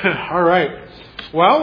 All right. Well,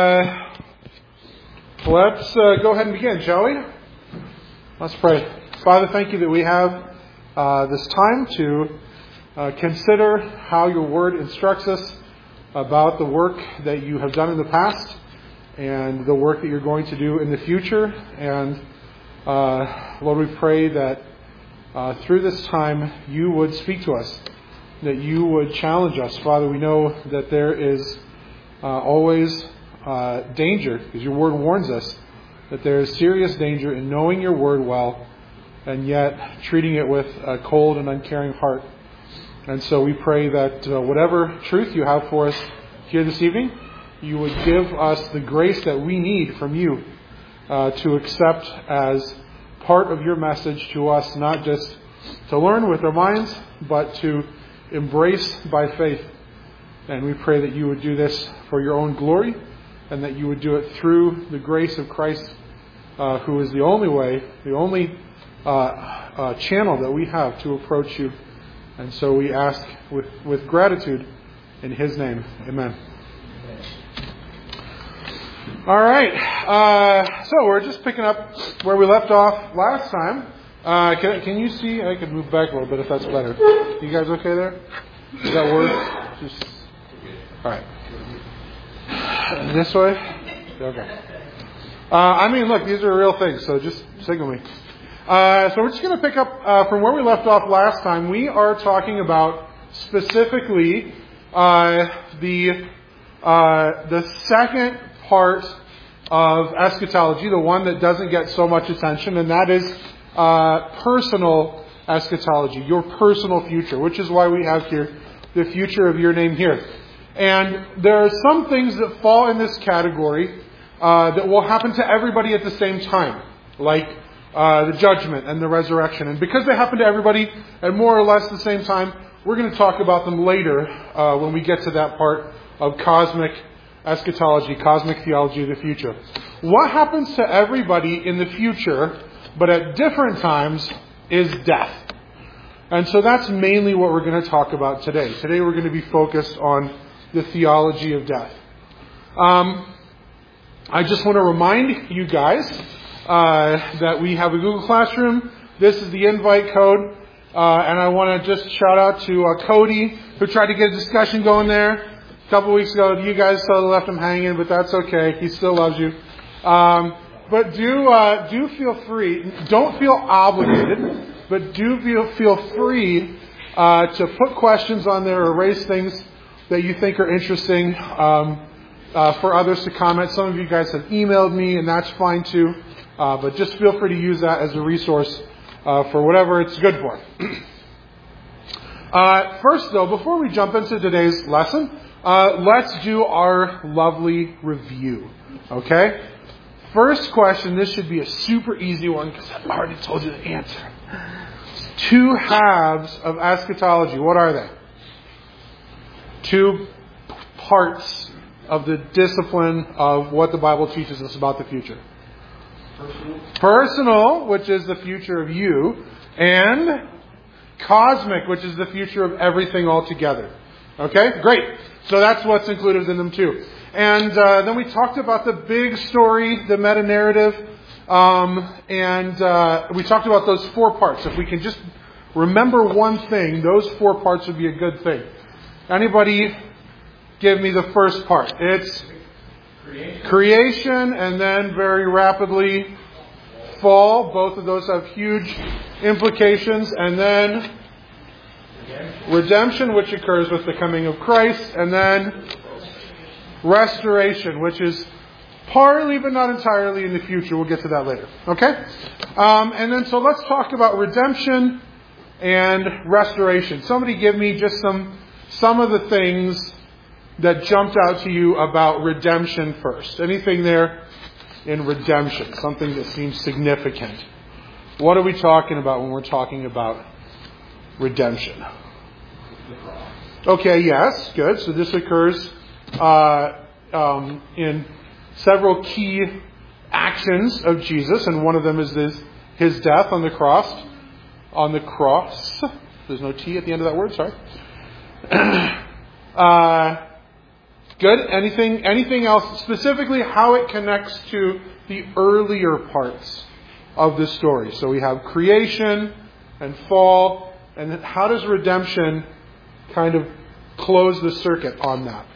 let's go ahead and begin, shall we? Let's pray. Father, thank you that we have this time to consider how your word instructs us about the work that you have done in the past and the work that you're going to do in the future. And Lord, we pray that through this time you would speak to us, that you would challenge us. Father, we know that there is always danger, because your word warns us that there is serious danger in knowing your word well and yet treating it with a cold and uncaring heart. And so we pray that whatever truth you have for us here this evening, you would give us the grace that we need from you to accept as part of your message to us, not just to learn with our minds, but to embrace by faith. And we pray that you would do this for your own glory, and that you would do it through the grace of Christ, who is the only way, the only channel that we have to approach you. And so we ask with gratitude in his name. Amen. All right. So we're just picking up where we left off last time. Can you see? I could move back a little bit if that's better. You guys okay there? Does that work? Just all right. This way? Okay. Look, these are real things, so just signal me. So we're just going to pick up from where we left off last time. We are talking about specifically the second part of eschatology, the one that doesn't get so much attention, and that is personal eschatology, your personal future, which is why we have here the future of your name here. And there are some things that fall in this category that will happen to everybody at the same time, like the judgment and the resurrection. And because they happen to everybody at more or less the same time, we're going to talk about them later when we get to that part of cosmic eschatology, cosmic theology of the future. What happens to everybody in the future, but at different times, is death. And so that's mainly what we're going to talk about today. Today we're going to be focused on the theology of death. I just want to remind you guys that we have a Google Classroom. This is the invite code. And I want to just shout out to Cody, who tried to get a discussion going there a couple weeks ago. You guys totally left him hanging, but that's okay. He still loves you. But do feel free. Don't feel obligated, but do feel free to put questions on there or raise things that you think are interesting for others to comment. Some of you guys have emailed me, and that's fine too. But just feel free to use that as a resource for whatever it's good for. First, though, before we jump into today's lesson, let's do our lovely review. Okay? First question, this should be a super easy one because I've already told you the answer. Two halves of eschatology. What are they? Two parts of the discipline of what the Bible teaches us about the future. Personal, which is the future of you, and cosmic, which is the future of everything altogether. Okay? Great. So that's what's included in them too. And then we talked about the big story, the meta-narrative, and we talked about those four parts. If we can just remember one thing, those four parts would be a good thing. Anybody give me the first part? It's creation, and then very rapidly fall. Both of those have huge implications. And then redemption, which occurs with the coming of Christ. And then restoration, which is partly but not entirely in the future. We'll get to that later. Okay? And then so let's talk about redemption and restoration. Somebody give me just some of the things that jumped out to you about redemption first. Anything there in redemption? Something that seems significant. What are we talking about when we're talking about redemption? Okay, yes, good. So this occurs in several key actions of Jesus, and one of them is his death on the cross. On the cross. There's no T at the end of that word, sorry. Good? Anything else? Specifically, how it connects to the earlier parts of the story. So we have creation and fall, and then how does redemption kind of close the circuit on that?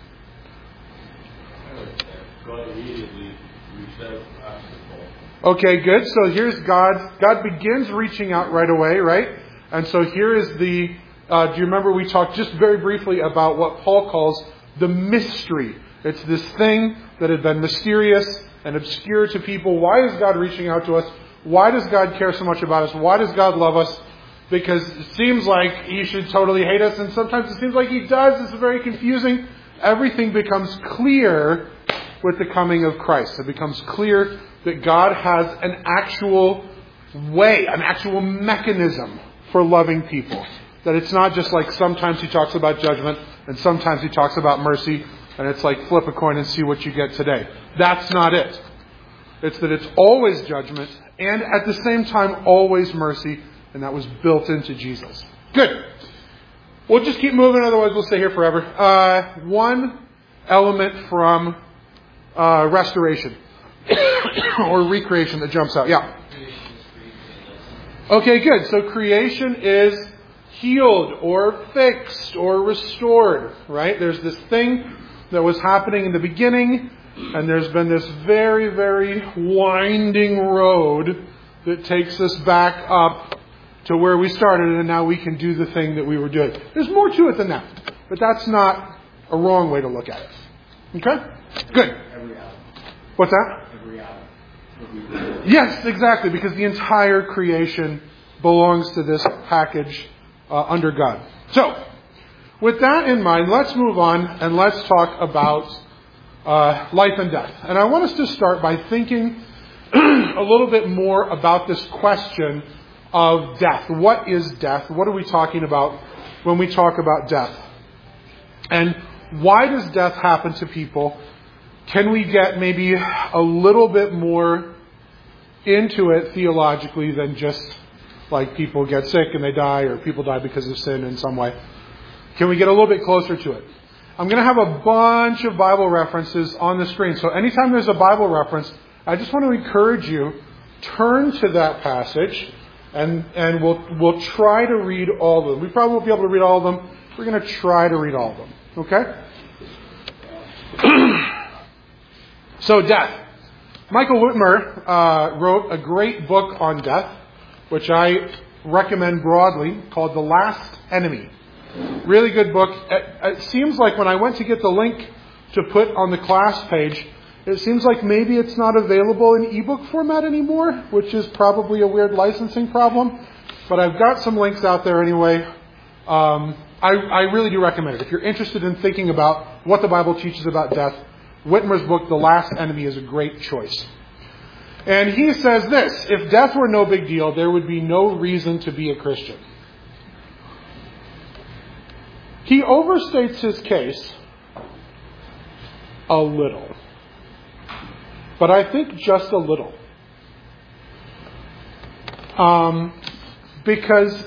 God immediately reached out after the fall. Okay, good. So here's God. God begins reaching out right away, right? And so here is the... do you remember we talked just very briefly about what Paul calls the mystery? It's this thing that had been mysterious and obscure to people. Why is God reaching out to us? Why does God care so much about us? Why does God love us? Because it seems like He should totally hate us, and sometimes it seems like He does. It's very confusing. Everything becomes clear with the coming of Christ. It becomes clear that God has an actual way, an actual mechanism for loving people. That it's not just like sometimes He talks about judgment and sometimes He talks about mercy, and it's like flip a coin and see what you get today. That's not it. It's that it's always judgment and at the same time always mercy, and that was built into Jesus. Good. We'll just keep moving, otherwise we'll stay here forever. One element from restoration or recreation that jumps out. Yeah. Okay, good. So creation is healed or fixed or restored, right? There's this thing that was happening in the beginning, and there's been this very, very winding road that takes us back up to where we started, and now we can do the thing that we were doing. There's more to it than that, but that's not a wrong way to look at it. Okay? Good. What's that? Yes, exactly, because the entire creation belongs to this package under God. So, with that in mind, let's move on and let's talk about life and death. And I want us to start by thinking a little bit more about this question of death. What is death? What are we talking about when we talk about death? And why does death happen to people? Can we get maybe a little bit more into it theologically than just like people get sick and they die, or people die because of sin in some way? Can we get a little bit closer to it? I'm going to have a bunch of Bible references on the screen. So anytime there's a Bible reference, I just want to encourage you, turn to that passage, and we'll try to read all of them. We probably won't be able to read all of them. We're going to try to read all of them. Okay? So death. Michael Whitmer wrote a great book on death, which I recommend broadly, called The Last Enemy. Really good book. It seems like when I went to get the link to put on the class page, it seems like maybe it's not available in ebook format anymore, which is probably a weird licensing problem. But I've got some links out there anyway. I really do recommend it. If you're interested in thinking about what the Bible teaches about death, Whitmer's book, The Last Enemy, is a great choice. And he says this: if death were no big deal, there would be no reason to be a Christian. He overstates his case a little. But I think just a little. Because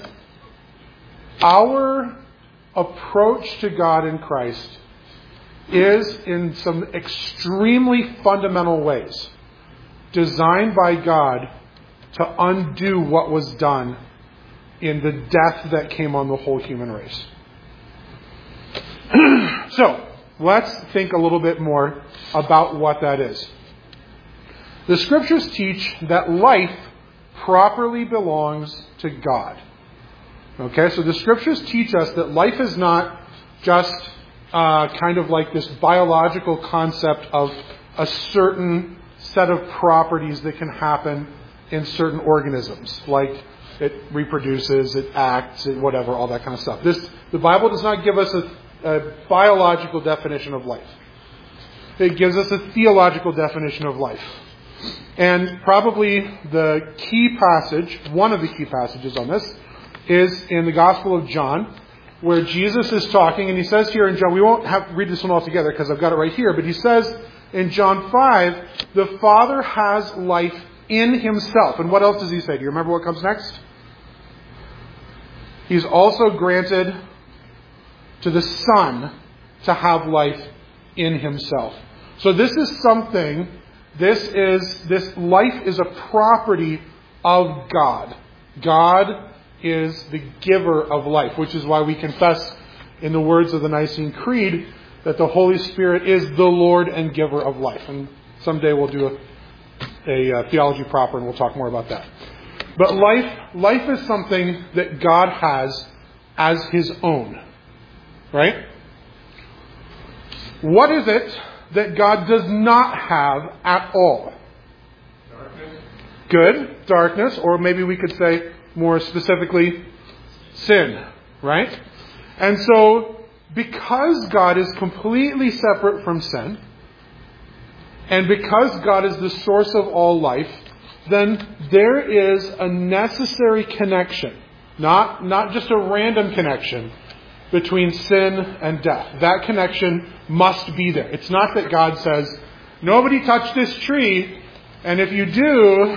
our approach to God in Christ is, in some extremely fundamental ways, designed by God to undo what was done in the death that came on the whole human race. So, let's think a little bit more about what that is. The Scriptures teach that life properly belongs to God. Okay, so the Scriptures teach us that life is not just kind of like this biological concept of a certain set of properties that can happen in certain organisms, like it reproduces, it acts, it whatever, all that kind of stuff. The Bible does not give us a biological definition of life. It gives us a theological definition of life. And probably the key passage, one of the key passages on this, is in the Gospel of John, where Jesus is talking, and he says here in John, we won't read this one all together because I've got it right here, but he says in John 5, the Father has life in himself. And what else does he say? Do you remember what comes next? He's also granted to the Son to have life in himself. So this life is a property of God. God is the giver of life, which is why we confess in the words of the Nicene Creed that the Holy Spirit is the Lord and giver of life. And someday we'll do a theology proper and we'll talk more about that. But life is something that God has as his own. Right? What is it that God does not have at all? Darkness. Good. Darkness. Or maybe we could say more specifically, sin. Right? And so, because God is completely separate from sin, and because God is the source of all life, then there is a necessary connection, not just a random connection, between sin and death. That connection must be there. It's not that God says, nobody touch this tree, and if you do,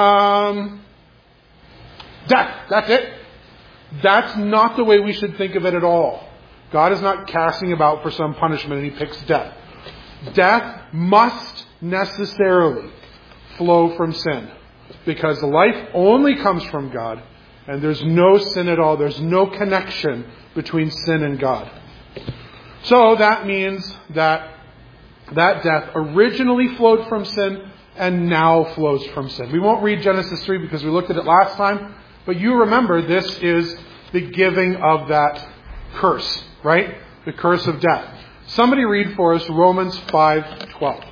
death, that's it. That's not the way we should think of it at all. God is not casting about for some punishment and he picks death. Death must necessarily flow from sin, because life only comes from God, and there's no sin at all. There's no connection between sin and God. So that means that death originally flowed from sin and now flows from sin. We won't read Genesis 3 because we looked at it last time, but you remember this is the giving of that curse, right? The curse of death. Somebody read for us Romans 5:12.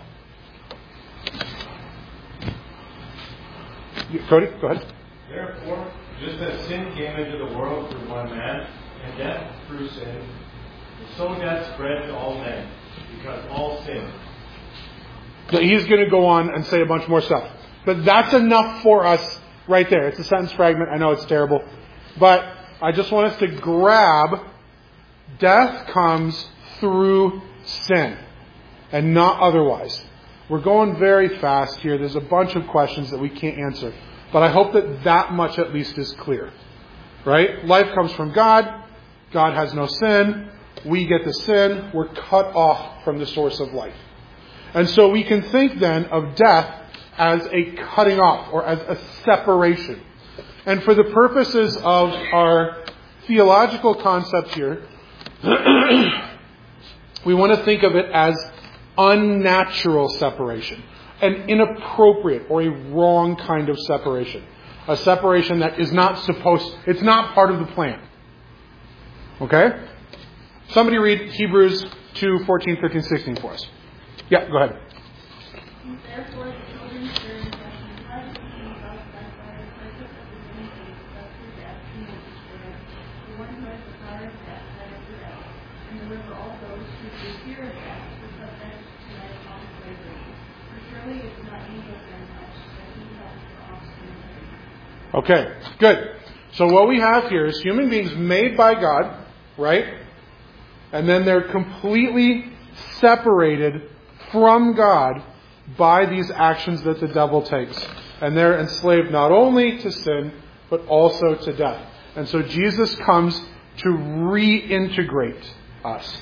Cody, go ahead. Therefore, just as sin came into the world through one man, and death through sin, so death spread to all men, because all sinned. He's going to go on and say a bunch more stuff. But that's enough for us right there. It's a sentence fragment. I know it's terrible. But I just want us to grab death comes through sin and not otherwise. We're going very fast here. There's a bunch of questions that we can't answer. But I hope that much at least is clear. Right? Life comes from God. God has no sin. We get the sin. We're cut off from the source of life. And so we can think then of death as a cutting off or as a separation. And for the purposes of our theological concept here, we want to think of it as unnatural separation, an inappropriate or a wrong kind of separation. A separation that is not it's not part of the plan. Okay? Somebody read Hebrews 2, 14, 15, 16 for us. Yeah, go ahead. Therefore, the children share in death and blood, and God sanctified the purpose of the same faith, that through death he may destroy the one who has the power of death, that is the devil, and deliver all those who through fear of death were subject to lifelong slavery. For surely it is not evil very much that he has for offspring. Okay, good. So what we have here is human beings made by God, right? And then they're completely separated from God by these actions that the devil takes. And they're enslaved not only to sin, but also to death. And so Jesus comes to reintegrate us.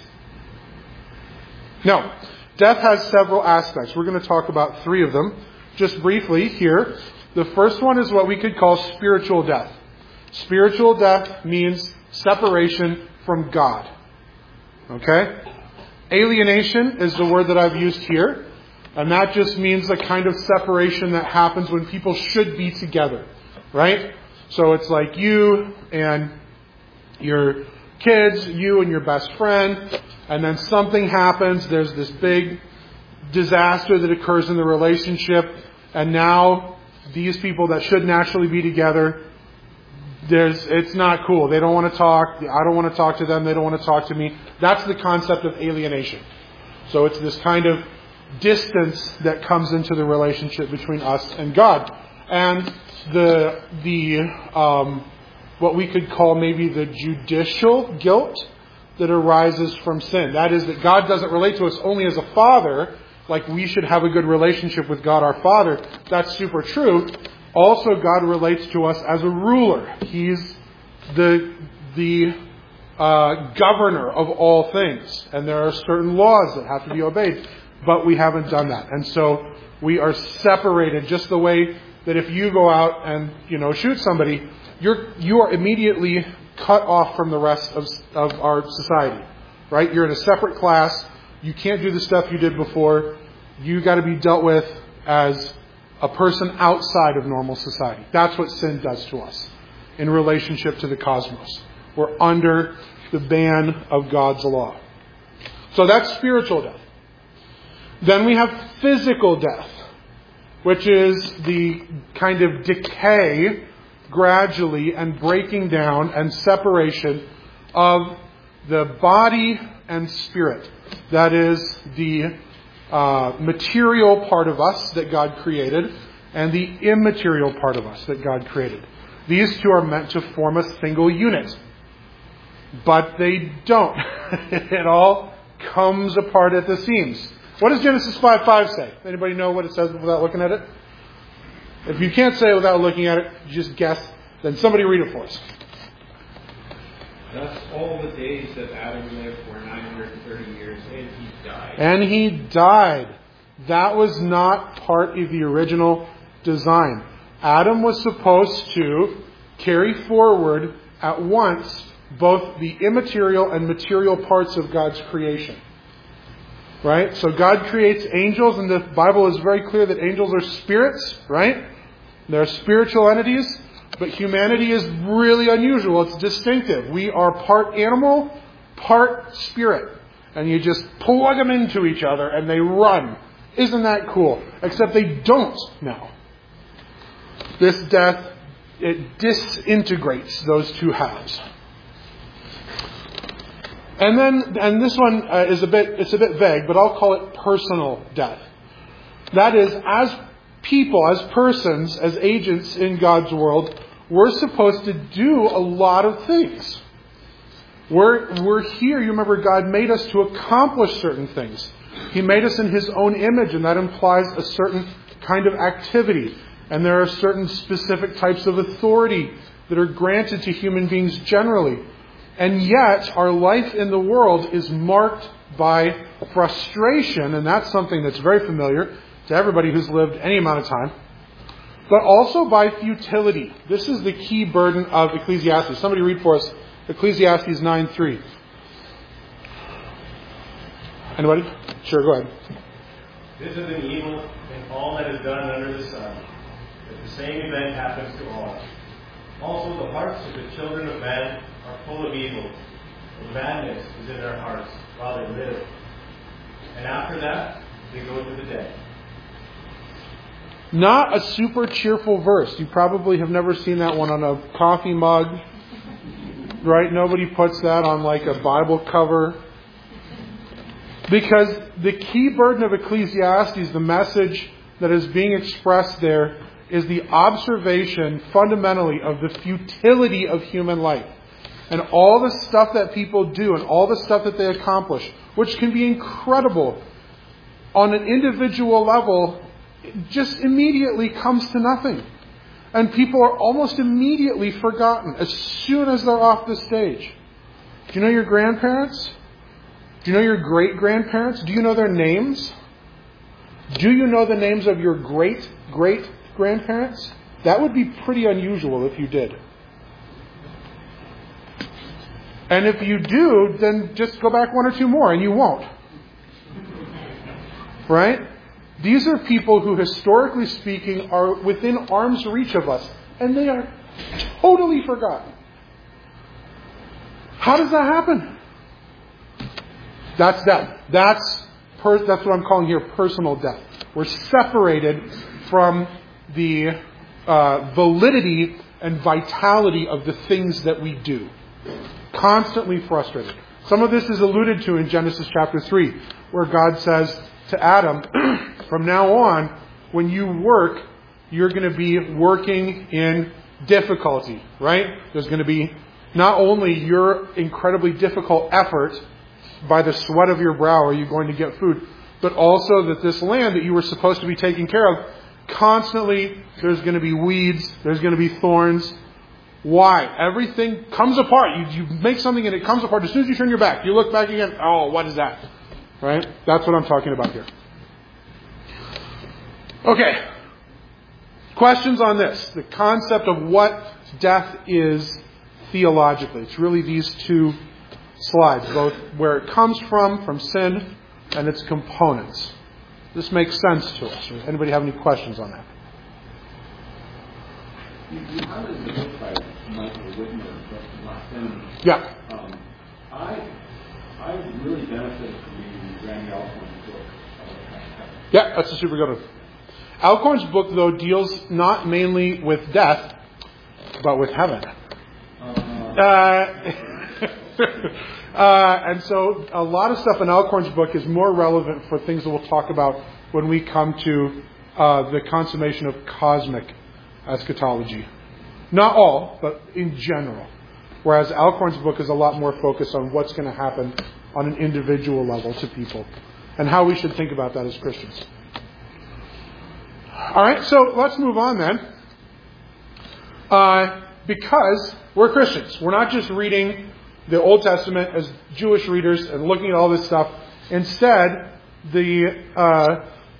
Now, death has several aspects. We're going to talk about 3 of them just briefly here. The first one is what we could call spiritual death. Spiritual death means separation from God. Okay? Alienation is the word that I've used here. And that just means the kind of separation that happens when people should be together. Right? So it's like you and your kids, you and your best friend, and then something happens. There's this big disaster that occurs in the relationship, and now these people that should naturally be together, it's not cool. They don't want to talk. I don't want to talk to them. They don't want to talk to me. That's the concept of alienation. So it's this kind of distance that comes into the relationship between us and God. And what we could call maybe the judicial guilt that arises from sin. That is that God doesn't relate to us only as a father, like we should have a good relationship with God our Father. That's super true. Also, God relates to us as a ruler. He's the governor of all things. And there are certain laws that have to be obeyed. But we haven't done that. And so we are separated just the way that if you go out and, shoot somebody, you are immediately cut off from the rest of our society. Right? You're in a separate class. You can't do the stuff you did before. You got to be dealt with as a person outside of normal society. That's what sin does to us in relationship to the cosmos. We're under the ban of God's law. So that's spiritual death. Then we have physical death, which is the kind of decay gradually and breaking down and separation of the body and spirit. That is the material part of us that God created and the immaterial part of us that God created. These two are meant to form a single unit. But they don't. It all comes apart at the seams. What does Genesis 5:5 say? Anybody know what it says without looking at it? If you can't say it without looking at it, just guess. Then somebody read it for us. Thus all the days that Adam lived were 930 years, and he died. And he died. That was not part of the original design. Adam was supposed to carry forward at once both the immaterial and material parts of God's creation. Right? So God creates angels, and the Bible is very clear that angels are spirits, right? They're spiritual entities, but humanity is really unusual. It's distinctive. We are part animal, part spirit. And you just plug them into each other and they run. Isn't that cool? Except they don't now. This death, it disintegrates those two halves. And this one is a bit vague, but I'll call it personal death. That is, as people, as persons, as agents in God's world, we're supposed to do a lot of things. We're here. You remember, God made us to accomplish certain things. He made us in His own image, and that implies a certain kind of activity. And there are certain specific types of authority that are granted to human beings generally. And yet, our life in the world is marked by frustration, and that's something that's very familiar to everybody who's lived any amount of time, but also by futility. This is the key burden of Ecclesiastes. Somebody read for us Ecclesiastes 9:3. Anybody? Sure, go ahead. This is an evil in all that is done under the sun, that the same event happens to all. Also, the hearts of the children of man are full of evil, and madness is in their hearts while they live. And after that, they go to the dead. Not a super cheerful verse. You probably have never seen that one on a coffee mug, right? Nobody puts that on like a Bible cover. Because the key burden of Ecclesiastes, the message that is being expressed there, is the observation fundamentally of the futility of human life. And all the stuff that people do and all the stuff that they accomplish, which can be incredible on an individual level, just immediately comes to nothing. And people are almost immediately forgotten as soon as they're off the stage. Do you know your grandparents? Do you know your great-grandparents? Do you know their names? Do you know the names of your great-great-grandparents? That would be pretty unusual if you did. And if you do, then just go back one or two more and you won't. Right? These are people who, historically speaking, are within arm's reach of us. And they are totally forgotten. How does that happen? That's death. That's what I'm calling here personal death. We're separated from the validity and vitality of the things that we do. Constantly frustrated. Some of this is alluded to in Genesis chapter 3, where God says to Adam, from now on, when you work, you're going to be working in difficulty, right? There's going to be not only your incredibly difficult effort, by the sweat of your brow are you going to get food, but also that this land that you were supposed to be taking care of, constantly there's going to be weeds, there's going to be thorns. Why? Everything comes apart. You make something and it comes apart. As soon as you turn your back, you look back again. Oh, what is that? Right? That's what I'm talking about here. Okay. Questions on this. The concept of what death is theologically. It's really these two slides, both where it comes from sin, and its components. This makes sense to us. Does anybody have any questions on that? You highlighted the book by Michael Whitmer, The Last Enemy. Yeah. I really benefited from reading Randy Alcorn's book. Yeah, that's a super good one. Alcorn's book, though, deals not mainly with death, but with heaven. And so a lot of stuff in Alcorn's book is more relevant for things that we'll talk about when we come to the consummation of cosmic eschatology. Not all, but in general. Whereas Alcorn's book is a lot more focused on what's going to happen on an individual level to people and how we should think about that as Christians. All right, so let's move on then. Because we're Christians. We're not just reading the Old Testament as Jewish readers and looking at all this stuff. Instead, the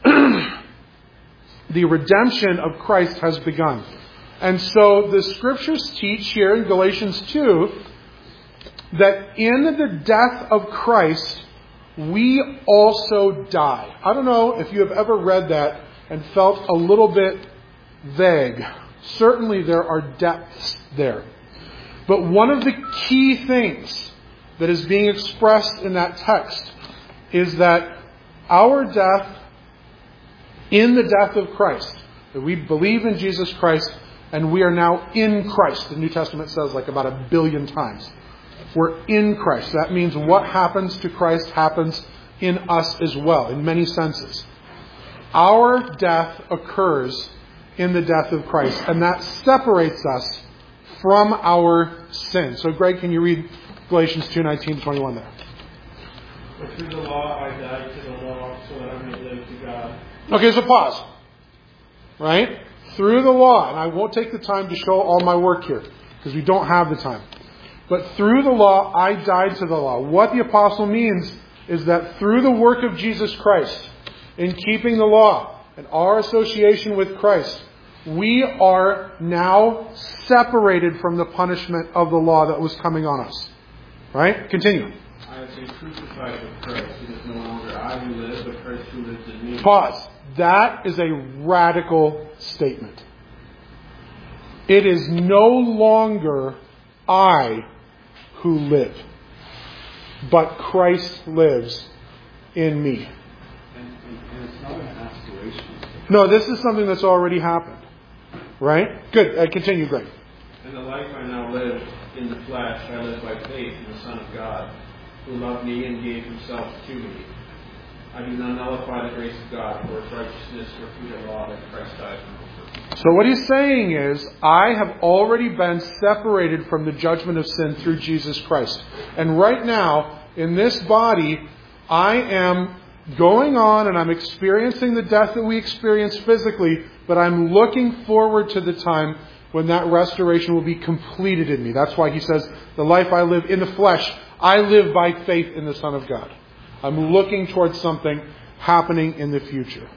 redemption of Christ has begun. And so the Scriptures teach here in Galatians 2 that in the death of Christ, we also die. I don't know if you have ever read that and felt a little bit vague. Certainly there are depths there. But one of the key things that is being expressed in that text is that our death, in the death of Christ, that we believe in Jesus Christ and we are now in Christ. The New Testament says like about 1 billion times. We're in Christ. That means what happens to Christ happens in us as well, in many senses. Our death occurs in the death of Christ, and that separates us from our sin. So Greg, can you read Galatians 2:19-21 there? But through the law I died to the law so that I may live to God. Okay, so pause. Right? Through the law, and I won't take the time to show all my work here, because we don't have the time. But through the law, I died to the law. What the apostle means is that through the work of Jesus Christ, in keeping the law and our association with Christ, we are now separated from the punishment of the law that was coming on us. Right? Continue. I have been crucified with Christ. It is no longer I who live, but Christ who lives in me. Pause. That is a radical statement. It is no longer I who live, but Christ lives in me. And it's not an aspiration. No, this is something that's already happened. Right? Good. Continue, Greg. And the life I now live in the flesh, I live by faith in the Son of God, who loved me and gave himself to me. I do not nullify the grace of God, for its righteousness or through the law that Christ died for me. So what he's saying is, I have already been separated from the judgment of sin through Jesus Christ. And right now, in this body, I am going on and I'm experiencing the death that we experience physically, but I'm looking forward to the time when that restoration will be completed in me. That's why he says, the life I live in the flesh, I live by faith in the Son of God. I'm looking towards something happening in the future.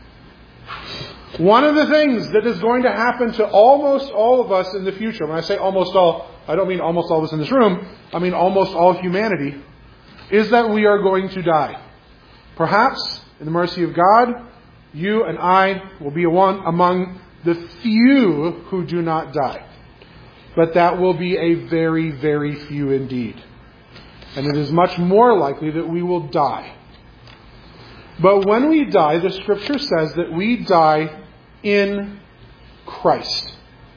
One of the things that is going to happen to almost all of us in the future, when I say almost all, I don't mean almost all of us in this room, I mean almost all humanity, is that we are going to die. Perhaps, in the mercy of God, you and I will be one among the few who do not die. But that will be a very, very few indeed. And it is much more likely that we will die. But when we die, the Scripture says that we die in Christ.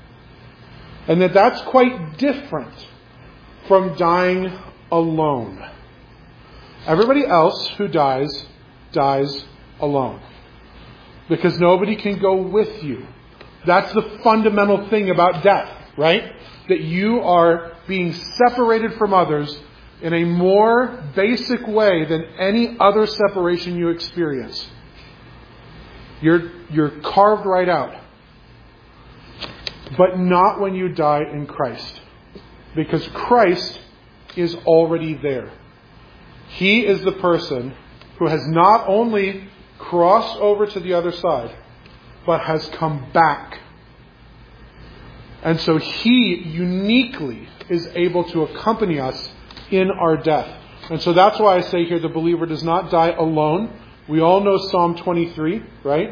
And that that's quite different from dying alone. Everybody else who dies alone. Because nobody can go with you. That's the fundamental thing about death, right? That you are being separated from others in a more basic way than any other separation you experience. You're carved right out. But not when you die in Christ. because Christ is already there. He is the person who has not only crossed over to the other side, but has come back. And so He uniquely is able to accompany us in our death. And so that's why I say here the believer does not die alone. We all know Psalm 23, right?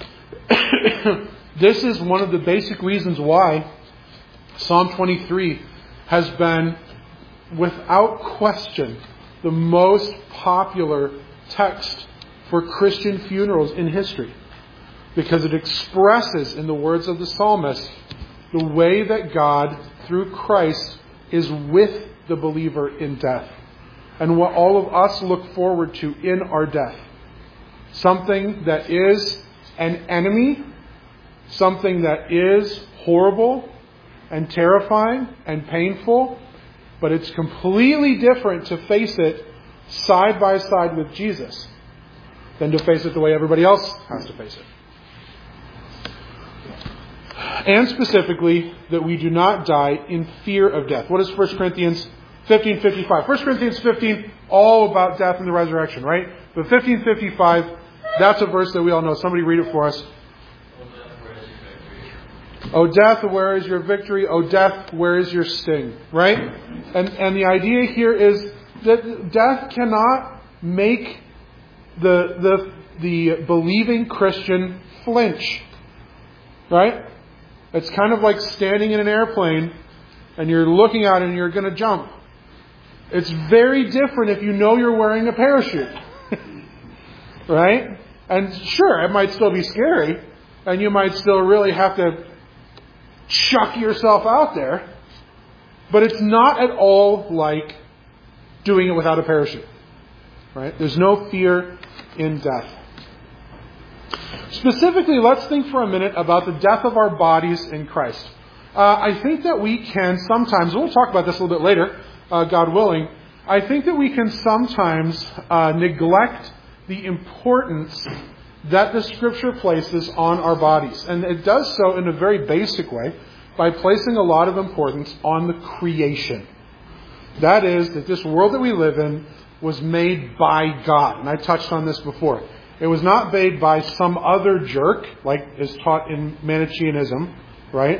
This is one of the basic reasons why Psalm 23 has been, without question, the most popular text for Christian funerals in history. Because it expresses, in the words of the psalmist, the way that God, through Christ, is with the believer in death. And what all of us look forward to in our death. Something that is an enemy, something that is horrible and terrifying and painful, but it's completely different to face it side by side with Jesus than to face it the way everybody else has to face it. And specifically, that we do not die in fear of death. What is 1 Corinthians 15:55? 1 Corinthians 15, all about death and the resurrection, right? But 15:55, that's a verse that we all know. Somebody read it for us. O death, where is your victory? O death, where is your sting? Right? And the idea here is that death cannot make the believing Christian flinch. Right? It's kind of like standing in an airplane and you're looking at it and you're going to jump. It's very different if you know you're wearing a parachute. Right? And sure, it might still be scary and you might still really have to chuck yourself out there. But it's not at all like doing it without a parachute. Right? There's no fear in death. Specifically, let's think for a minute about the death of our bodies in Christ. I think that we can sometimes, we'll talk about this a little bit later, God willing, I think that we can sometimes neglect the importance that the Scripture places on our bodies. And it does so in a very basic way by placing a lot of importance on the creation. That is, that this world that we live in was made by God. And I touched on this before. It was not made by some other jerk, like is taught in Manichaeanism, right?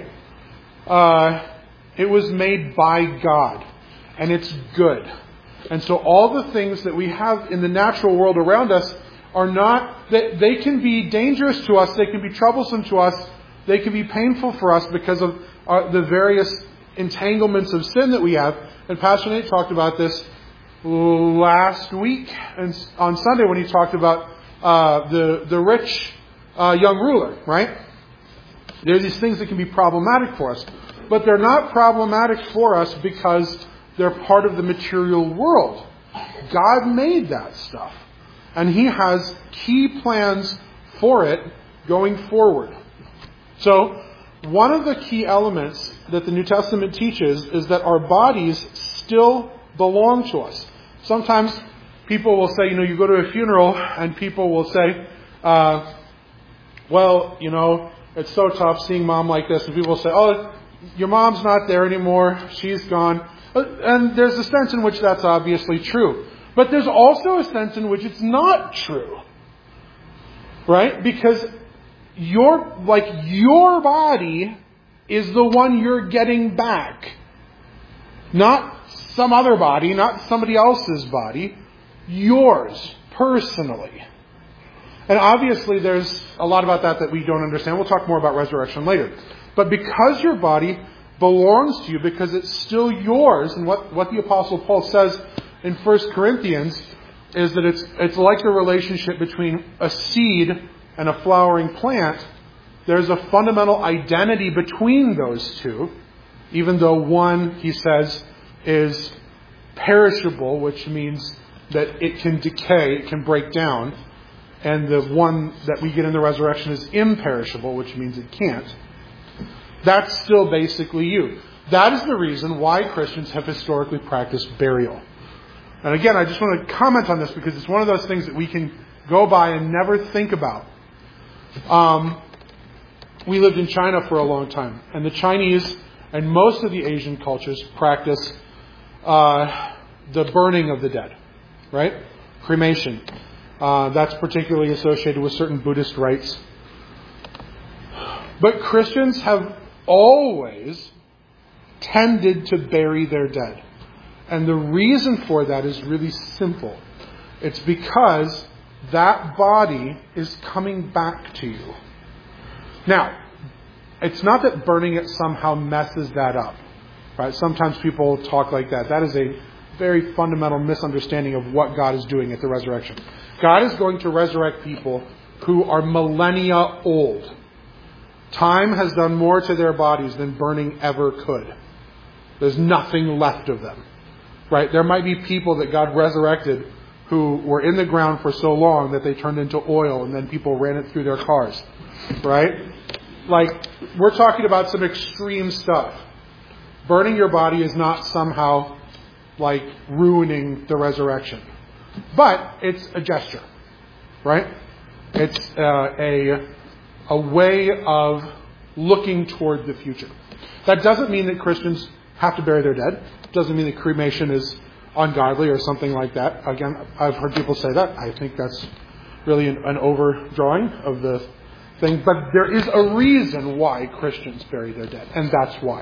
It was made by God. And it's good. And so all the things that we have in the natural world around us are not, they can be dangerous to us, they can be troublesome to us, they can be painful for us because of the various entanglements of sin that we have. And Pastor Nate talked about this last week and on Sunday when he talked about the rich young ruler, right? There are these things that can be problematic for us. But they're not problematic for us because they're part of the material world. God made that stuff. And He has key plans for it going forward. So, one of the key elements that the New Testament teaches is that our bodies still belong to us. Sometimes people will say, you go to a funeral and people will say, well, it's so tough seeing Mom like this. And people will say, oh, your mom's not there anymore. She's gone. And there's a sense in which that's obviously true. But there's also a sense in which it's not true. Right? Because your body is the one you're getting back. Not some other body, not somebody else's body. Yours, personally. And obviously there's a lot about that we don't understand. We'll talk more about resurrection later. But because your body belongs to you, because it's still yours, and what the Apostle Paul says in 1 Corinthians is that it's like the relationship between a seed and a flowering plant. There's a fundamental identity between those two, even though one, he says, is perishable, which means that it can decay, it can break down, and the one that we get in the resurrection is imperishable, which means it can't. That's still basically you. That is the reason why Christians have historically practiced burial. And again, I just want to comment on this because it's one of those things that we can go by and never think about. We lived in China for a long time, and the Chinese And most of the Asian cultures practice the burning of the dead, right? Cremation. That's particularly associated with certain Buddhist rites. But Christians have always tended to bury their dead. And the reason for that is really simple. It's because that body is coming back to you. Now, it's not that burning it somehow messes that up. Right? Sometimes people talk like that. That is a very fundamental misunderstanding of what God is doing at the resurrection. God is going to resurrect people who are millennia old. Time has done more to their bodies than burning ever could. There's nothing left of them. Right? There might be people that God resurrected who were in the ground for so long that they turned into oil and then people ran it through their cars. Right? Like, we're talking about some extreme stuff. Burning your body is not somehow like ruining the resurrection. But it's a gesture. Right? It's a way of looking toward the future. That doesn't mean that Christians have to bury their dead. It doesn't mean that cremation is ungodly or something like that. Again, I've heard people say that. I think that's really an overdrawing of the thing. But there is a reason why Christians bury their dead, and that's why.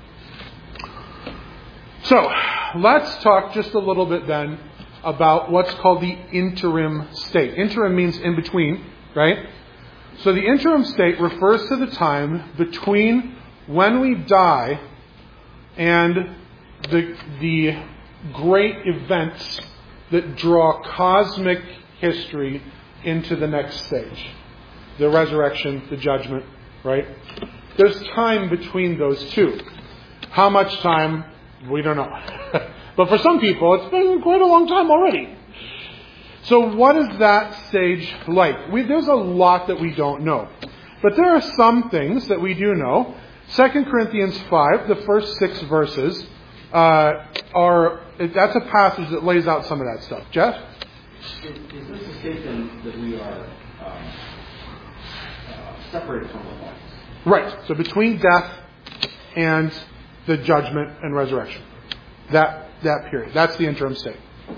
So, let's talk just a little bit then about what's called the interim state. Interim means in between, right? So the interim state refers to the time between when we die and the great events that draw cosmic history into the next stage. The resurrection, the judgment, right? There's time between those two. How much time? We don't know. But for some people, it's been quite a long time already. So what is that stage like? There's a lot that we don't know. But there are some things that we do know. 2 Corinthians 5, the first 6 verses, that's a passage that lays out some of that stuff. Jeff? Is this a statement that we are separated from the bodies? Right. So between death and the judgment and resurrection. That period. That's the interim state.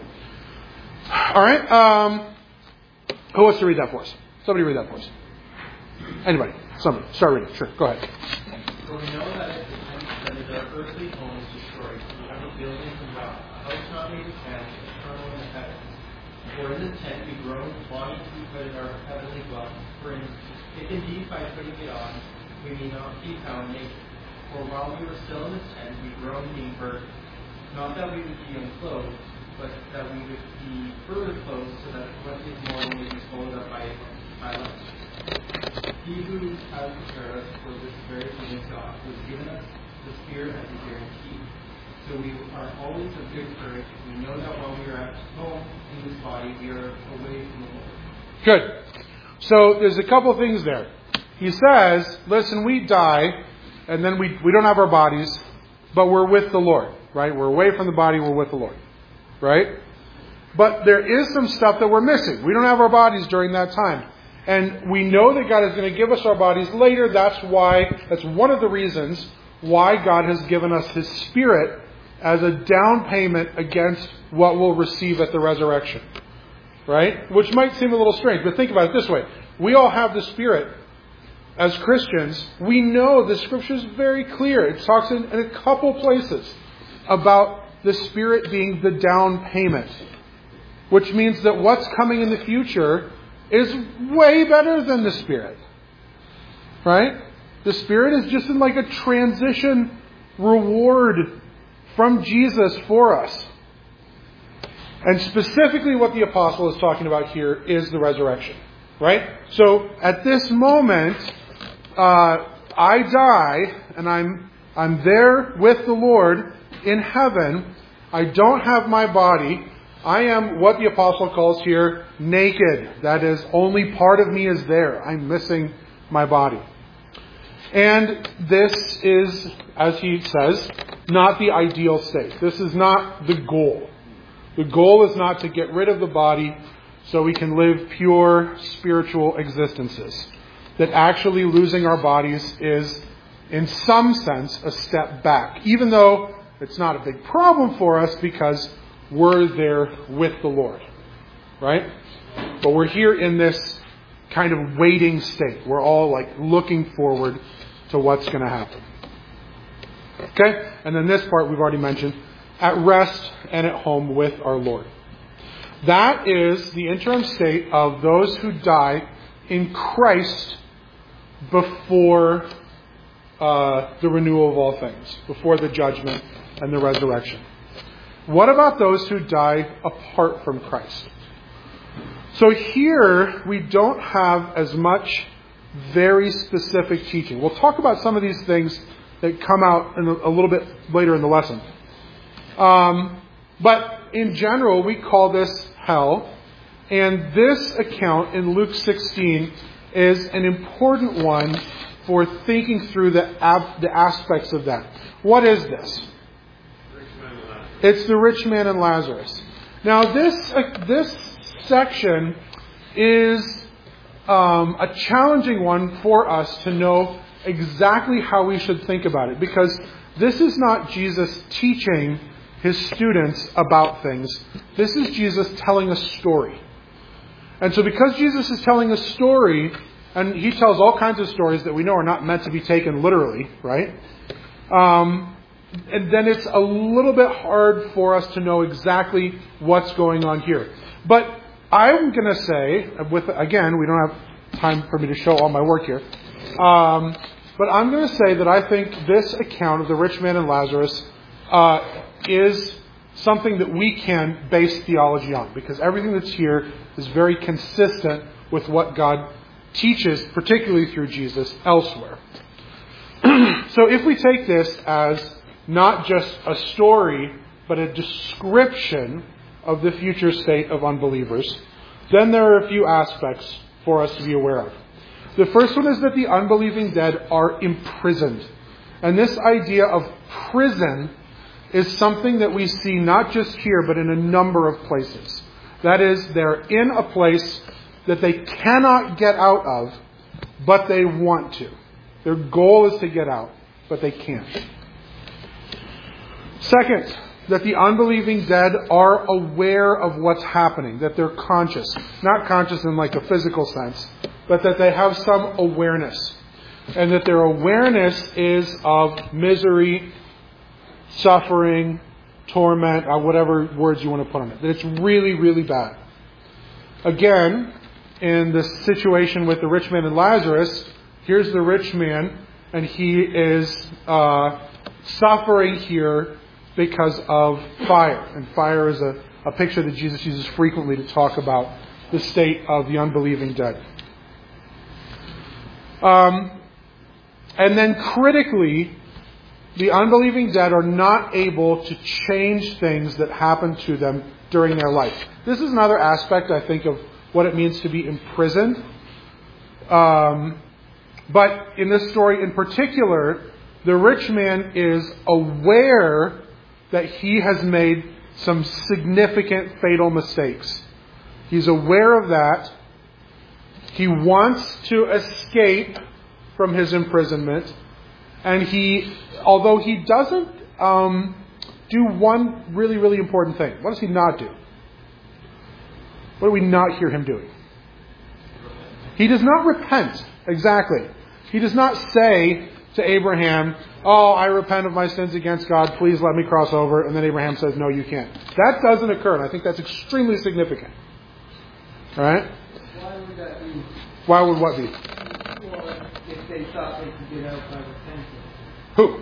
All right. Who wants to read that for us? Somebody read that for us. Anybody? Somebody. Start reading. Sure. Go ahead. For we know that if the tent that is our earthly home is destroyed, we have a building from God, a house not made with hands, eternal in the heavens. For in this tent we groan, longing to be put in our heavenly dwelling. For if indeed by putting it on we may not be found naked. For while we were still in this tent, we groaned being burdened. Not that we would be unclothed, but that we would be further clothed, so that what is mortal may be swallowed up by life. He who has prepared us for this very thing is God, who has given us the Spirit as a guarantee. So we are always of good courage. We know that while we are at home in this body, we are away from the Lord. Good. So there's a couple things there. He says, listen, we die, and then we don't have our bodies, but we're with the Lord, right? We're away from the body, we're with the Lord, right? But there is some stuff that we're missing. We don't have our bodies during that time. And we know that God is going to give us our bodies later. That's one of the reasons why God has given us His Spirit as a down payment against what we'll receive at the resurrection. Right? Which might seem a little strange, but think about it this way. We all have the Spirit. As Christians, we know the Scripture is very clear. It talks in a couple places about the Spirit being the down payment. Which means that what's coming in the future is way better than the Spirit. Right? The Spirit is just in like a transition reward from Jesus for us. And specifically what the apostle is talking about here is the resurrection. Right? So at this moment, I die and I'm there with the Lord in heaven. I don't have my body. I am what the apostle calls here naked. That is, only part of me is there. I'm missing my body. And this is, as he says, not the ideal state. This is not the goal. The goal is not to get rid of the body so we can live pure spiritual existences. That actually losing our bodies is in some sense, a step back, even though it's not a big problem for us because we're there with the Lord, right? But we're here in this kind of waiting state. We're all like looking forward to what's going to happen. Okay? And then this part we've already mentioned, at rest and at home with our Lord. That is the interim state of those who die in Christ before the renewal of all things, before the judgment and the resurrection. What about those who die apart from Christ? So here we don't have as much very specific teaching. We'll talk about some of these things that come out in a little bit later in the lesson. But in general, we call this hell. And this account in Luke 16 is an important one for thinking through the aspects of that. What is this? It's the rich man and Lazarus. Now, this section is a challenging one for us to know exactly how we should think about it, because this is not Jesus teaching his students about things. This is Jesus telling a story. And so because Jesus is telling a story, and he tells all kinds of stories that we know are not meant to be taken literally, right? And then it's a little bit hard for us to know exactly what's going on here. But I'm going to say, again, we don't have time for me to show all my work here. But I'm going to say that I think this account of the rich man and Lazarus is something that we can base theology on, because everything that's here is very consistent with what God teaches, particularly through Jesus, elsewhere. So if we take this as not just a story, but a description of the future state of unbelievers, then there are a few aspects for us to be aware of. The first one is that the unbelieving dead are imprisoned. And this idea of prison is something that we see not just here, but in a number of places. That is, they're in a place that they cannot get out of, but they want to. Their goal is to get out, but they can't. Second, that the unbelieving dead are aware of what's happening, that they're conscious. Not conscious in like a physical sense, but that they have some awareness. And that their awareness is of misery, suffering, torment, whatever words you want to put on it. That it's really, really bad. Again, in the situation with the rich man and Lazarus, here's the rich man, and he is suffering here because of fire. And fire is a picture that Jesus uses frequently to talk about the state of the unbelieving dead. And then critically, the unbelieving dead are not able to change things that happen to them during their life. This is another aspect, I think, of what it means to be imprisoned. But in this story in particular, the rich man is aware that he has made some significant fatal mistakes. He's aware of that. He wants to escape from his imprisonment. And although he doesn't do one really, really important thing. What does he not do? What do we not hear him doing? He does not repent. Exactly. He does not say to Abraham, "Oh, I repent of my sins against God. Please let me cross over." And then Abraham says, "No, you can't." That doesn't occur. And I think that's extremely significant. All right? Why would that be? Why would what be? Well, if they thought they could get out by repentance. Who?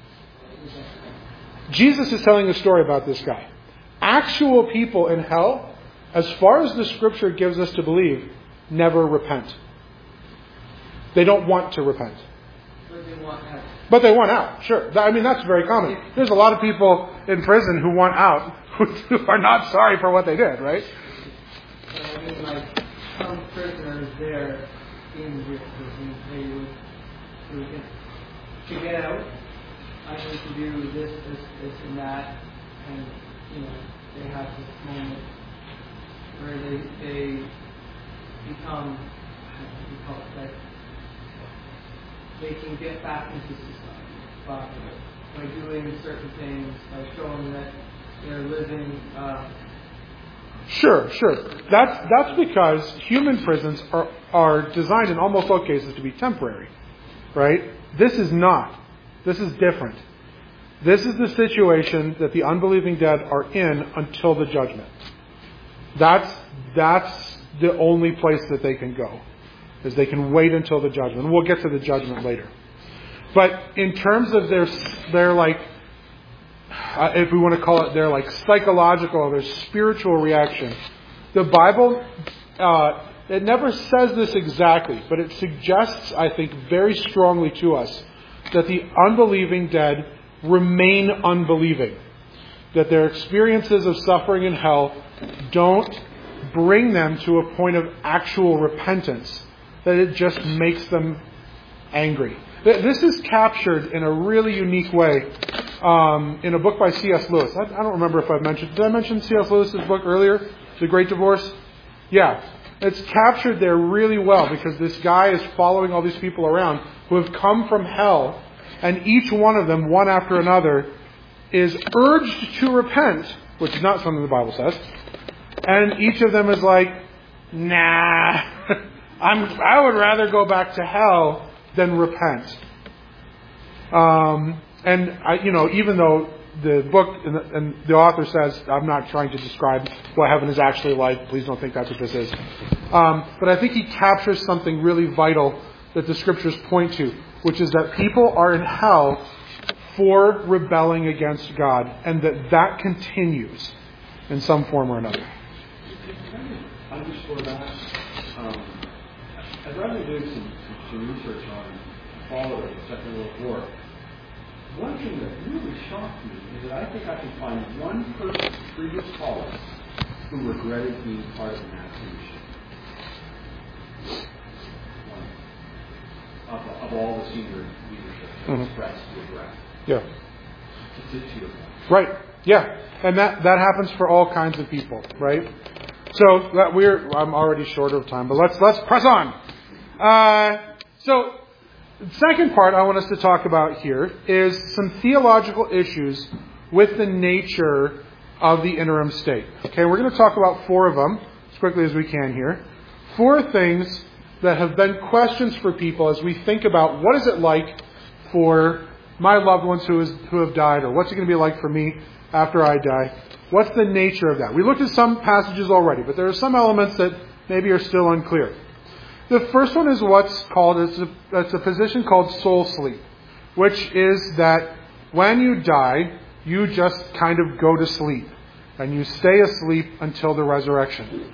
Jesus is telling a story about this guy. Actual people in hell, as far as the Scripture gives us to believe, never repent. They don't want to repent. But they want out. But they want out, sure. I mean, that's very common. There's a lot of people in prison who want out, who are not sorry for what they did, right? So, I mean, like, some prisoners there in this prison, they would to get out, I need to do this, and that, and, they have this moment where they become, what do you call it, like, they can get back into society properly by doing certain things, by showing that they're living. Sure. That's because human prisons are designed in almost all cases to be temporary, right? This is not. This is different. This is the situation that the unbelieving dead are in until the judgment. That's the only place that they can go, is they can wait until the judgment. We'll get to the judgment later. But in terms of their like, if we want to call it their like psychological or their spiritual reaction, the Bible, it never says this exactly, but it suggests, I think, very strongly to us that the unbelieving dead remain unbelieving. That their experiences of suffering in hell don't bring them to a point of actual repentance. That it just makes them angry. This is captured in a really unique way in a book by C.S. Lewis. I don't remember if I've mentioned... Did I mention C.S. Lewis's book earlier? The Great Divorce? Yeah. It's captured there really well because this guy is following all these people around who have come from hell, and each one of them, one after another, is urged to repent, which is not something the Bible says. And each of them is like, nah, I would rather go back to hell than repent. Even though the book and the author says, I'm not trying to describe what heaven is actually like. Please don't think that's what this is. But I think he captures something really vital that the Scriptures point to, which is that people are in hell for rebelling against God, and that continues in some form or another. Underscore that. I'd rather do some research on the fall of the Second World War. One thing that really shocked me is that I think I can find one person, previous callers, who regretted being part of the Nazi machine. Of all the senior leadership expressed regret. Yeah. To your point. Right. Yeah. And that happens for all kinds of people, right? So I'm already short of time, but let's press on. So the second part I want us to talk about here is some theological issues with the nature of the interim state. Okay, we're going to talk about 4 of them as quickly as we can here. 4 things that have been questions for people as we think about what is it like for my loved ones who have died, or what's it going to be like for me after I die? What's the nature of that? We looked at some passages already, but there are some elements that maybe are still unclear. The first one is what's called, it's a position called soul sleep, which is that when you die, you just kind of go to sleep, and you stay asleep until the resurrection.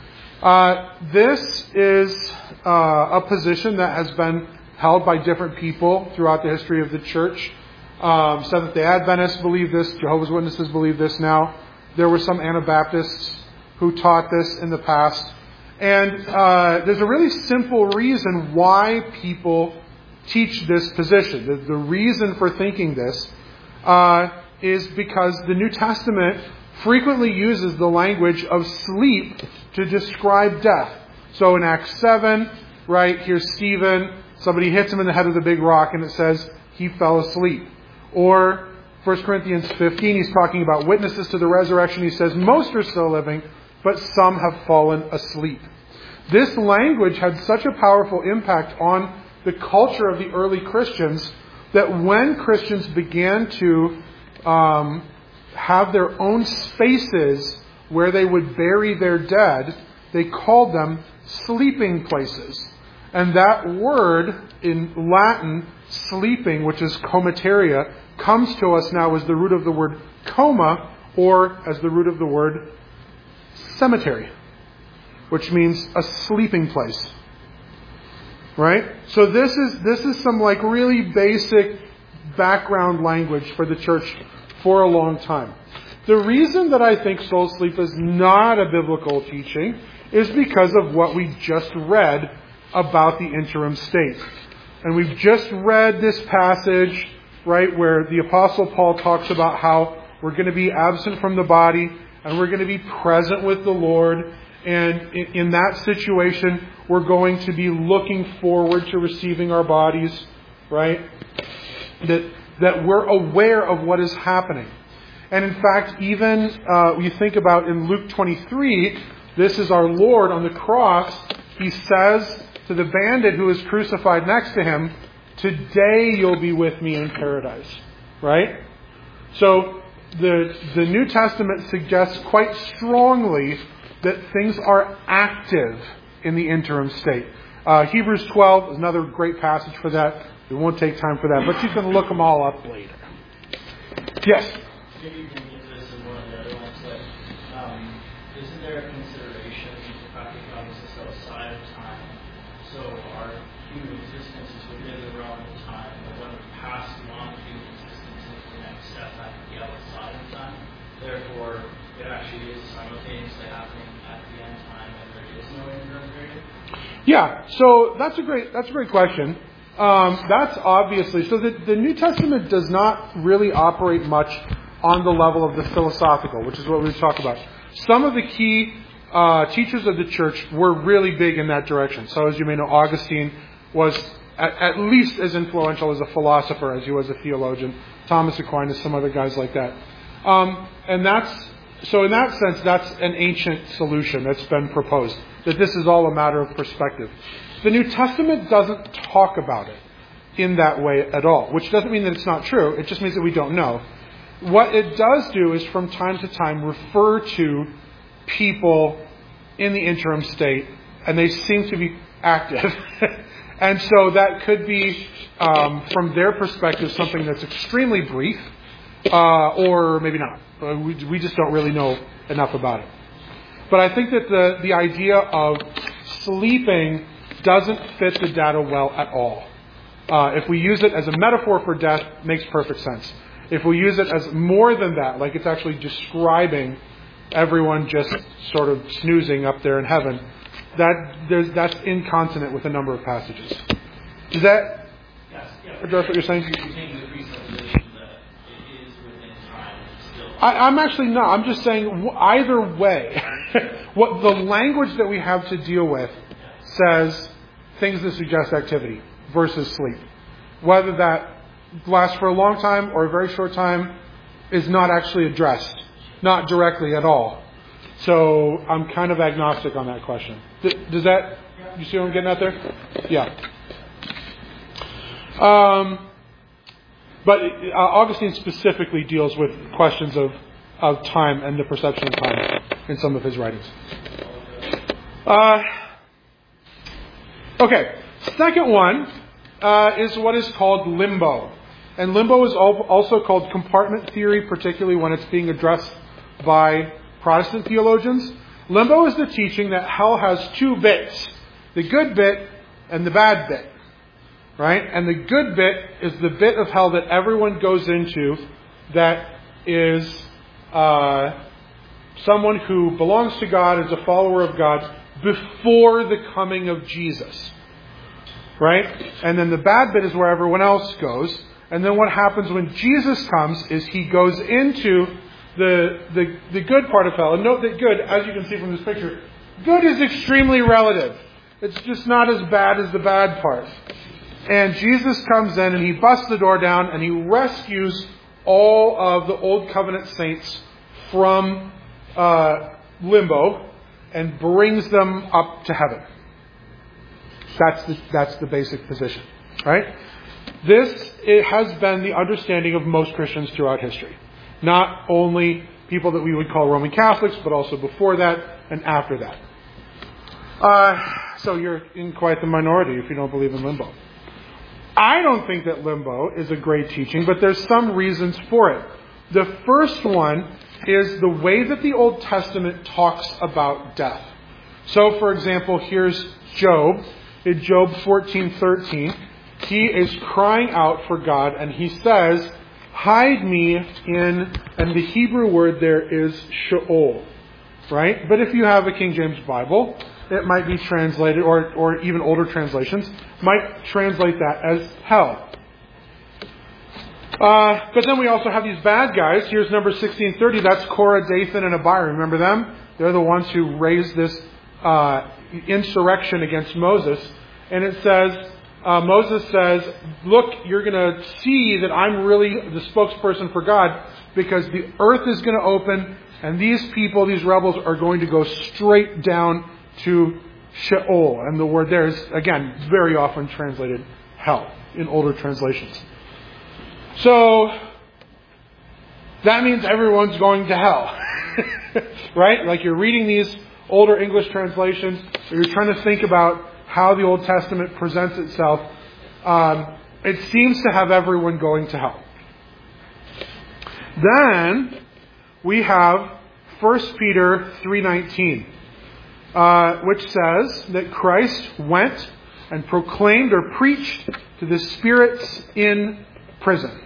This is a position that has been held by different people throughout the history of the church. Seventh-day Adventists believe this. Jehovah's Witnesses believe this now. There were some Anabaptists who taught this in the past. And there's a really simple reason why people teach this position. The reason for thinking this is because the New Testament frequently uses the language of sleep to describe death. So in Acts 7, right, here's Stephen. Somebody hits him in the head with a big rock, and it says he fell asleep. Or 1 Corinthians 15, he's talking about witnesses to the resurrection. He says most are still living, but some have fallen asleep. This language had such a powerful impact on the culture of the early Christians that when Christians began to have their own spaces where they would bury their dead, they called them sleeping places. And that word in Latin, sleeping, which is comateria, comes to us now as the root of the word coma, or as the root of the word cemetery, which means a sleeping place. Right? So this is some like really basic background language for the church for a long time. The reason that I think soul sleep is not a biblical teaching is because of what we just read about the interim state. And we've just read this passage, right, where the Apostle Paul talks about how we're going to be absent from the body and we're going to be present with the Lord. And in that situation, we're going to be looking forward to receiving our bodies right? That we're aware of what is happening. And in fact, even you think about in Luke 23, this is our Lord on the cross. He says to the bandit who is crucified next to him, "Today you'll be with me in paradise." Right? So the New Testament suggests quite strongly that things are active in the interim state. Hebrews 12 is another great passage for that. We won't take time for that, but you can look them all up later. Yes? Maybe you can get this in one of the other ones, but isn't there a consideration the fact that God exists outside of time? So our human existence is within the realm of time, but when we pass beyond human existence into the next step, that can be outside of time. Therefore, it actually is simultaneously happening at the end time, and there is no interim period. Yeah, so that's a great question. That's obviously, so the New Testament does not really operate much on the level of the philosophical, which is what we talk about. Some of the key teachers of the church were really big in that direction. So as you may know, Augustine was at least as influential as a philosopher as he was a theologian. Thomas Aquinas, some other guys like that. And so in that sense, that's an ancient solution that's been proposed, that this is all a matter of perspective. The New Testament doesn't talk about it in that way at all, which doesn't mean that it's not true. It just means that we don't know. What it does do is from time to time refer to people in the interim state, and they seem to be active. And so that could be, from their perspective, something that's extremely brief, or maybe not. We just don't really know enough about it. But I think that the idea of sleeping doesn't fit the data well at all. If we use it as a metaphor for death, it makes perfect sense. If we use it as more than that, like it's actually describing everyone just sort of snoozing up there in heaven, that's inconsonant with a number of passages. Does that address what you're saying? I'm actually not. I'm just saying either way, what the language that we have to deal with says things that suggest activity versus sleep. Whether that lasts for a long time or a very short time is not actually addressed, not directly at all. So I'm kind of agnostic on that question. Does that, you see what I'm getting at there? Yeah. But Augustine specifically deals with questions of time and the perception of time in some of his writings. Okay, second one is what is called limbo. And limbo is also called compartment theory, particularly when it's being addressed by Protestant theologians. Limbo is the teaching that hell has two bits, the good bit and the bad bit. Right? And the good bit is the bit of hell that everyone goes into that is someone who belongs to God, is a follower of God, before the coming of Jesus. Right? And then the bad bit is where everyone else goes. And then what happens when Jesus comes is he goes into the good part of hell. And note that good, as you can see from this picture, good is extremely relative. It's just not as bad as the bad part. And Jesus comes in and he busts the door down and he rescues all of the Old Covenant saints from limbo and brings them up to heaven. That's the basic position, right? It has been the understanding of most Christians throughout history. Not only people that we would call Roman Catholics, but also before that and after that. So you're in quite the minority if you don't believe in limbo. I don't think that limbo is a great teaching, but there's some reasons for it. The first one is the way that the Old Testament talks about death. So, for example, here's Job. In Job 14:13, he is crying out for God, and he says, hide me in, and the Hebrew word there is Sheol, right? But if you have a King James Bible, it might be translated, or even older translations, might translate that as hell. But then we also have these bad guys. Here's number 1630. That's Korah, Dathan, and Abiram. Remember them? They're the ones who raised this insurrection against Moses. And it says, Moses says, look, you're going to see that I'm really the spokesperson for God, because the earth is going to open and these people, these rebels, are going to go straight down to Sheol. And the word there is, again, very often translated hell in older translations. So that means everyone's going to hell. Right? Like you're reading these older English translations, or you're trying to think about how the Old Testament presents itself. It seems to have everyone going to hell. Then we have 1 Peter 3:19, which says that Christ went and proclaimed or preached to the spirits in prison.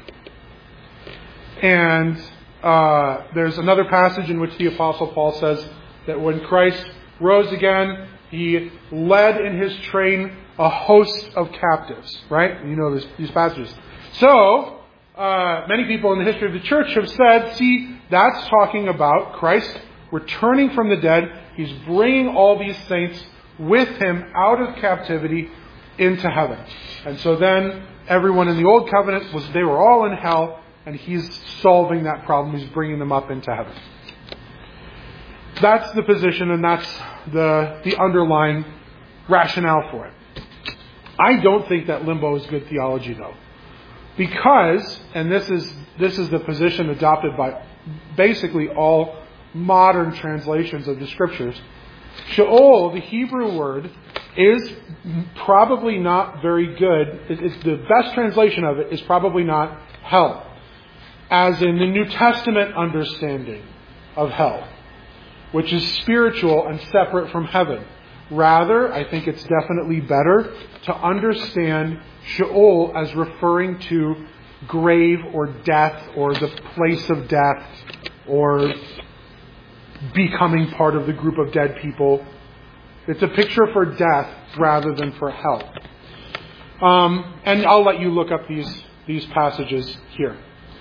And there's another passage in which the Apostle Paul says that when Christ rose again, he led in his train a host of captives. Right? You know these passages. So, many people in the history of the church have said, see, that's talking about Christ returning from the dead. He's bringing all these saints with him out of captivity into heaven. And so then everyone in the Old Covenant, they were all in hell, and he's solving that problem. He's bringing them up into heaven. That's the position, and that's the underlying rationale for it. I don't think that limbo is good theology, though. Because, and this is the position adopted by basically all modern translations of the Scriptures, Sheol, the Hebrew word, is probably not very good. It's the best translation of it is probably not hell, as in the New Testament understanding of hell, which is spiritual and separate from heaven. Rather, I think it's definitely better to understand Sheol as referring to grave or death or the place of death or becoming part of the group of dead people. It's a picture for death rather than for hell. And I'll let you look up these passages here.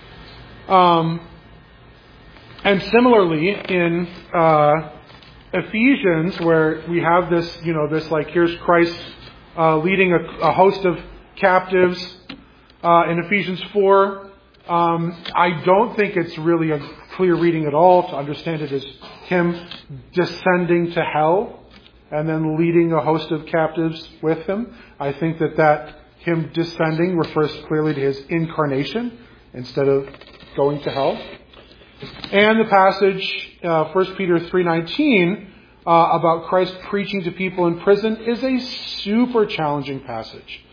And similarly, in Ephesians, where we have this, here's Christ leading a host of captives in Ephesians 4. I don't think it's really a clear reading at all to understand it as him descending to hell and then leading a host of captives with him. I think that him descending refers clearly to his incarnation instead of going to hell. And the passage, 1 Peter 3:19, about Christ preaching to people in prison is a super challenging passage.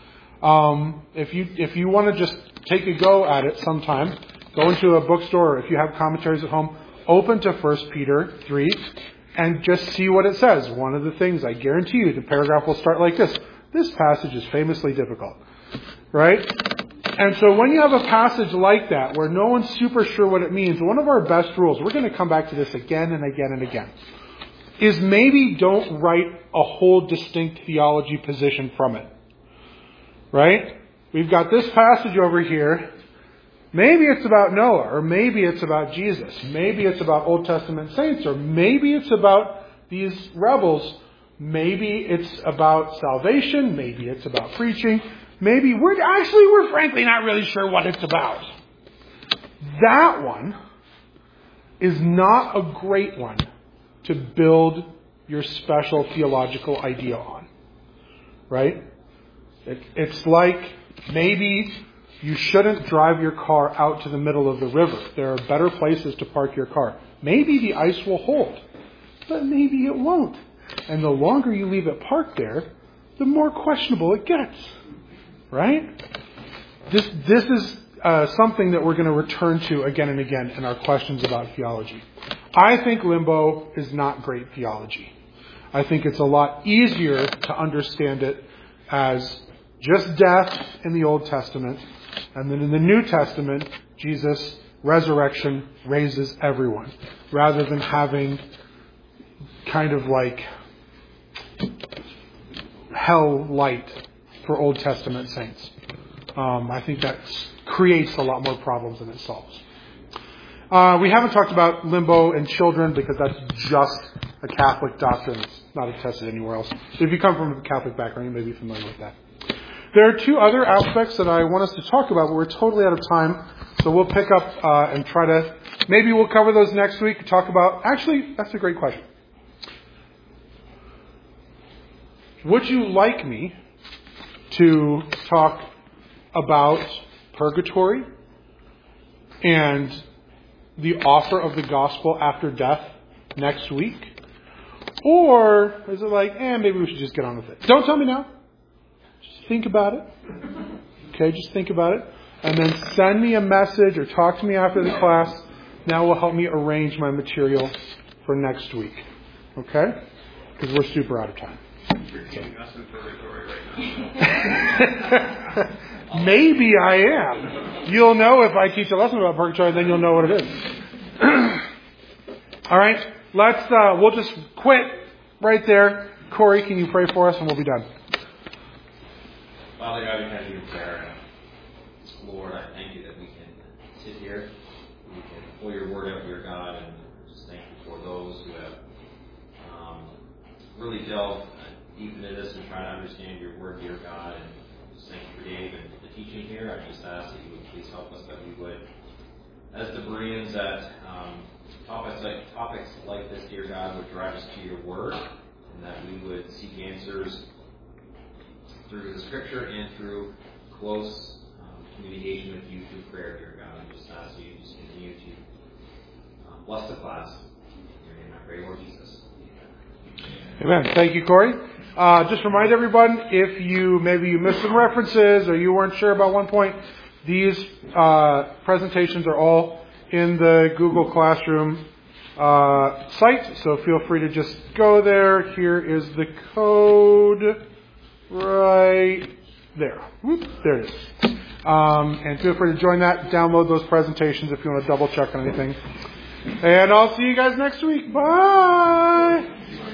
If you want to just take a go at it sometime, go into a bookstore, or if you have commentaries at home, open to 1 Peter 3 and just see what it says. One of the things, I guarantee you, the paragraph will start like this. This passage is famously difficult. Right? And so when you have a passage like that, where no one's super sure what it means, one of our best rules, we're going to come back to this again and again and again, is maybe don't write a whole distinct theology position from it. Right? We've got this passage over here. Maybe it's about Noah, or maybe it's about Jesus. Maybe it's about Old Testament saints, or maybe it's about these rebels. Maybe it's about salvation. Maybe it's about preaching. Maybe we're frankly not really sure what it's about. That one is not a great one to build your special theological idea on. Right? It's like maybe you shouldn't drive your car out to the middle of the river. There are better places to park your car. Maybe the ice will hold, but maybe it won't. And the longer you leave it parked there, the more questionable it gets. Right? This is something that we're going to return to again and again in our questions about theology. I think limbo is not great theology. I think it's a lot easier to understand it as just death in the Old Testament, and then in the New Testament, Jesus' resurrection raises everyone, rather than having kind of like hell light for Old Testament saints. I think that creates a lot more problems than it solves. We haven't talked about limbo and children because that's just a Catholic doctrine. It's not attested anywhere else. So if you come from a Catholic background, you may be familiar with that. There are two other aspects that I want us to talk about, but we're totally out of time. So we'll pick up and try to, maybe we'll cover those next week. Talk about, actually, that's a great question. Would you like me to talk about purgatory and the offer of the gospel after death next week? Or is it like, maybe we should just get on with it? Don't tell me now. Just think about it. Okay, just think about it. And then send me a message or talk to me after the class. That will help me arrange my material for next week. Okay? Because we're super out of time. You're teaching us in purgatory right now. Maybe I am. You'll know if I teach a lesson about purgatory, then you'll know what it is. All right, we'll just quit right there. Corey, can you pray for us and we'll be done? Father God, we come to you in prayer. Lord, I thank you that we can sit here, we can pull your word out, dear God, and just thank you for those who have really delved deep into this and try to understand your word, dear God, and just thank you for Dave and the teaching here. I just ask that you would please help us, that we would, as the Bereans, that topics like this, dear God, would drive us to your word, and that we would seek answers through the scripture and through close communication with you through prayer, dear God. I just ask you to just continue to bless the class. In your name I pray, Lord Jesus. Amen. Thank you, Corey. Just remind everyone, if maybe you missed some references or you weren't sure about one point, these presentations are all in the Google Classroom site, so feel free to just go there. Here is the code right there. Whoop, there it is. And feel free to join that, download those presentations if you want to double check on anything. And I'll see you guys next week. Bye!